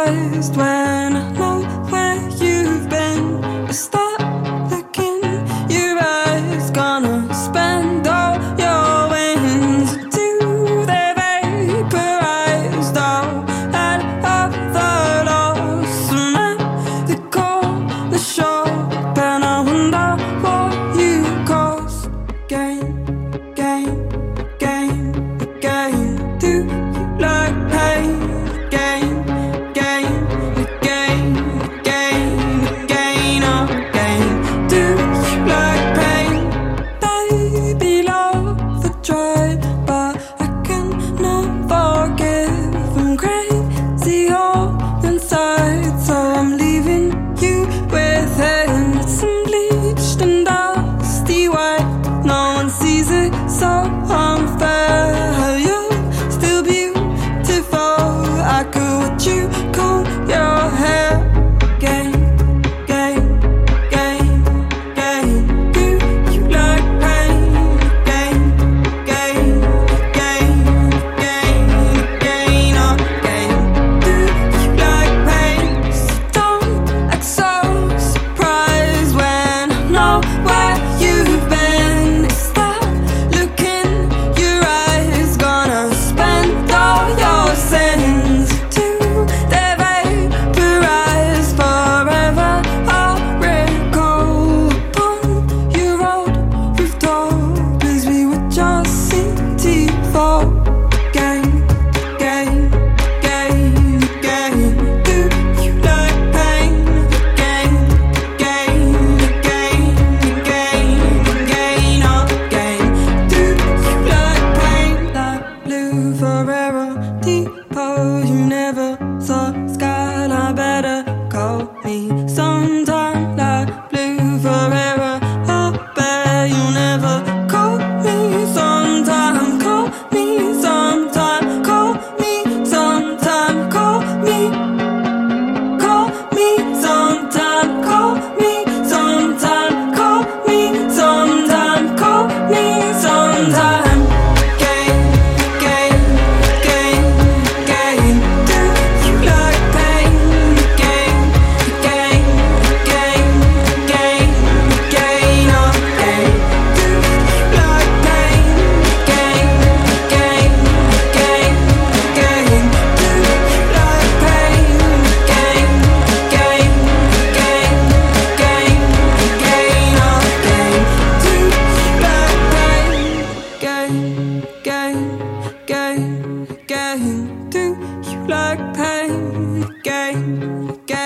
surprised when I know where you've been. I start looking, your eyes gonna spend all your wins. Do they vaporize all out of the lost? I'm at the corner shop and I wonder what you cost. Gain, gain, gain, gain. Do you like pain? Gain, gain, gain, gain, gain, oh gain. Do you like pain? Baby, love a try, but I cannot forgive. I'm crazy all inside, so I'm leaving you with it. It's some bleached and dusty white. No one sees it, so unfair. You're still beautiful. I could watch you comb your hair. Gain, gain, gain, gain. Do you like pain? Gain, gain, gain, gain, gain, oh gain. Do you like pain? So don't act so surprised when I know where you've been. Stop looking, your eyes gonna spend all your sins. Do they vaporize forever? I'll recall upon your old rooftop as we were just 64. Gain, gain, gain, gain. Do you like pain? Gain, gain, gain, gain, gain, oh gain. Do you like pain? Like blue forever, depot. You never saw skyline, better call me sometime. Like blue forever, I bet you never call me sometime. Call me sometime, call me sometime, call me. Call me sometime, call me sometime, call me sometime, call me sometime. Gain, gain, gain, gain. Do you like pain? Gain, gain, gain, gain, gain, oh gain. Do you like pain? Gain, gain, gain, gain. Do you like pain? Gain, gain, gain, gain, gain, oh gain. Do you like pain? Gain, gain, gain, gain. Do you like pain? Gain, gain.